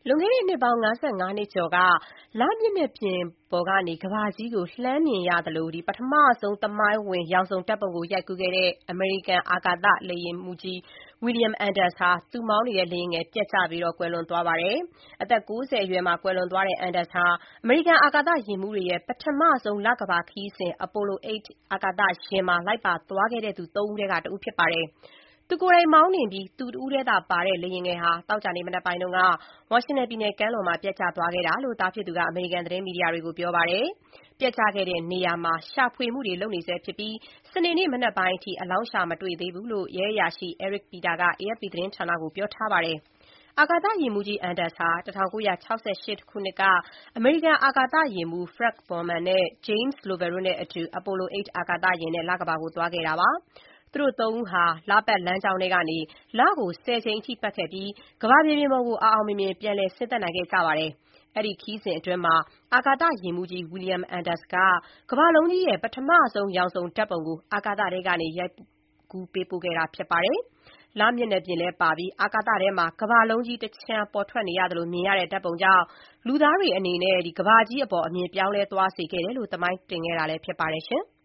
လွန်ခဲ့တဲ့နှစ်ပေါင်း55နှစ်ကျော်ကလမျက်နှာပြင်ပေါ်ကနေကမ္ဘာကြီးကိုလှမ်းမြင်ရသလိုပထမဆုံးသမိုင်းဝင်ရောင်စုံဓာတ်ပုံကိုရိုက်ကူးခဲ့တဲ့အမေရိကန်အာကာသလေယာဉ်မှူးကြီး William Anders ဟာသူမောင်းနေတဲ့လေယာဉ်ငယ်ပျက်ကျပြီးကွယ်လွန်သွားပါတယ်။ အသက် 90 အရွယ်မှာကွယ်လွန်သွားတဲ့ Anders ဟာအမေရိကန်အာကာသယာဉ်မှူးတွေရဲ့ပထမဆုံးလကမ္ဘာခရီးစဉ် Apollo 8 အာကာသယာဉ်မှာလိုက်ပါသွားခဲ့သူ ၃ ဦးထဲကတဦးဖြစ်ပါတယ်။ သူကိုယ်တိုင်မောင်းနှင်ပြီး သူတဦးတည်းသာပါတဲ့လေယာဉ်ငယ်ဟာသောကြာနေ့မနက်ပိုင်းကဝါရှင်တန်ပြည်နယ်ကမ်းလွန်မှာပျက်ကျသွားခဲ့တာလို့သားဖြစ်သူကအမေရိကန်သတင်းမီဒီယာတွေကိုပြောပါတယ်။ ပျက်ကျခဲ့တဲ့နေရာမှာရှာဖွေမှုတွေလုပ်နေဆဲဖြစ်ပြီး စနေနေ့မနက်ပိုင်းအထိအလောင်းရှာမတွေ့သေးဘူးလို့ရဲအရာရှိ Eric Peter က AFP သတင်းဌာနကိုပြောထားပါတယ်။ အာကာသယာဉ်မှူးကြီး Anders ဟာ 1968 ခုနှစ်က အမေရိကန်အာကာသယာဉ်မှူး Frank Borman နဲ့ James Lovell တို့နဲ့အတူ Apollo 8 အာကာသယာဉ်နဲ့ လကမ္ဘာကိုသွားခဲ့တာပါ။ သူတို့ ၃ ဦးဟာ လပတ်လမ်းကြောင်းထဲကနေ လကို ၁၀ ကြိမ်အထိပတ်ခဲ့ပြီး ကမ္ဘာမြေပြင်ပေါ်ကို အောင်အောင်မြင်မြင်ပြန်လည်ဆင်းသက်နိုင်ခဲ့ကြပါတယ်။ အဲဒီခရီးစဉ်အတွင်း အာကာသယာဉ်မှူးကြီး William Anders က ကမ္ဘာလုံးကြီးရဲ့ ပထမဆုံးရောင်စုံဓာတ်ပုံကို အာကာသထဲကနေ ရိုက်ကူးပေးပို့ခဲ့တာဖြစ်ပါတယ်။ လမျက်နှာပြင်လည်းပါပြီး အာကာသထဲမှာ ကမ္ဘာလုံးကြီးတခြမ်းပေါ်ထွက်နေရသလိုမြင်ရတဲ့ဓာတ်ပုံကြောင့် လူသားတွေအနေနဲ့ ကမ္ဘာကြီးအပေါ် အမြင်ပြောင်းလဲသွားစေခဲ့တယ်လို့ သမိုင်းတင်ခဲ့တာဖြစ်ပါတယ်။